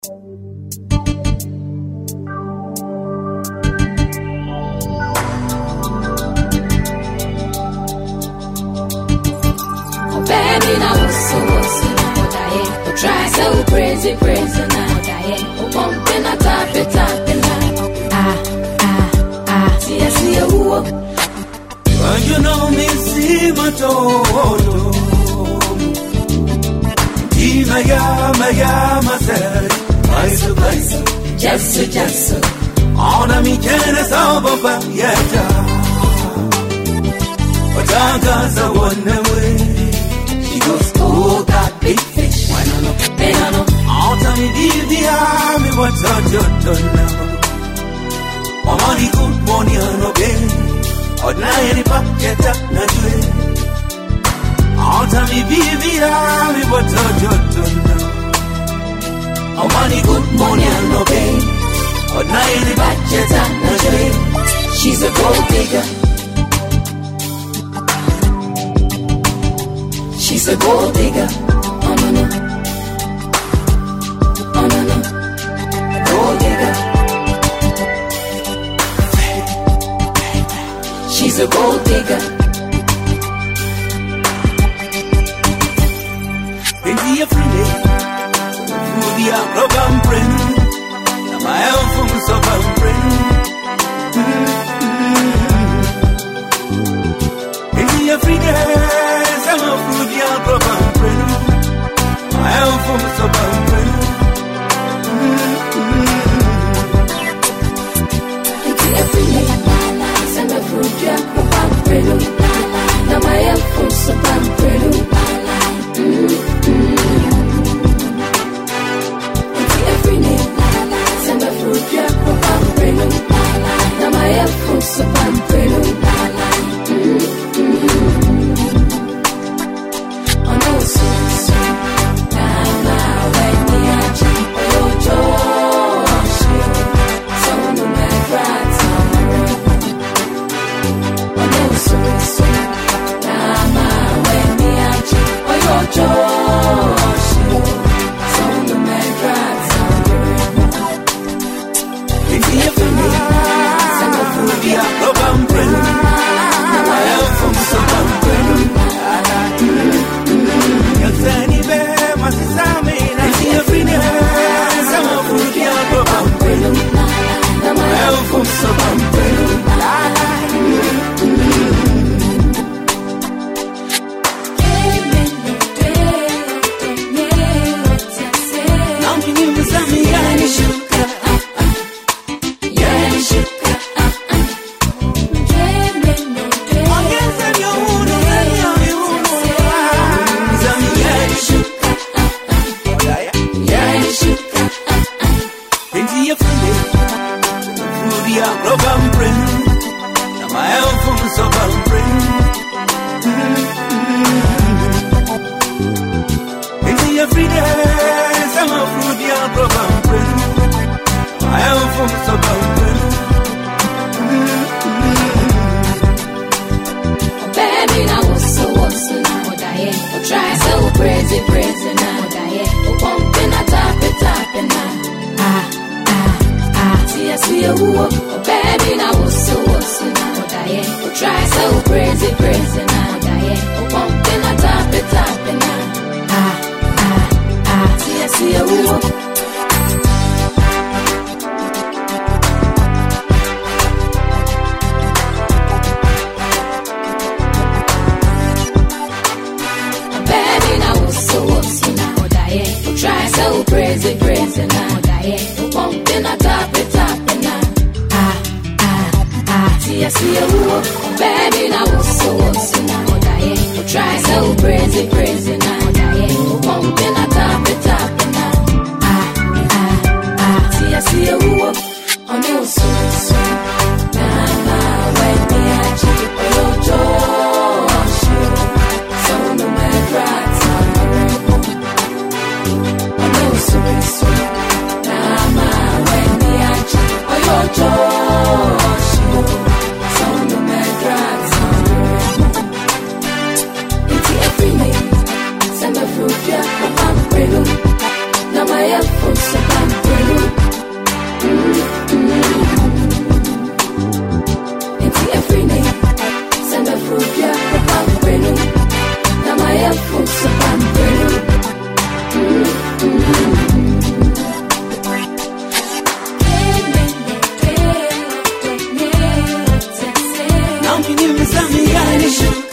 Baby, now what's now? Try so crazy now. Bumping a tapping see a whoop. Well, you know me, see my tono. Maya, myself, Just. on a me can as over, yet. But I got a one away. She goes, oh, that big fish. Why not? Out of me, the army, what's on your done now? Money, good money, no gain. Or nine pocket up, not way. Out of me, the army, what's on your done now? Money, good money, no gain. Or nine pocket up, not way. She's a gold digger. She's a gold digger. Oh no. Gold digger. She's a gold digger. Baby, every day, through the program print. Now my album so print. Baby, every day. My album so every day, send a fruit, yeah, now my album so every day, send a fruit, yeah, now my album so Now my headphones so lakini mzamiani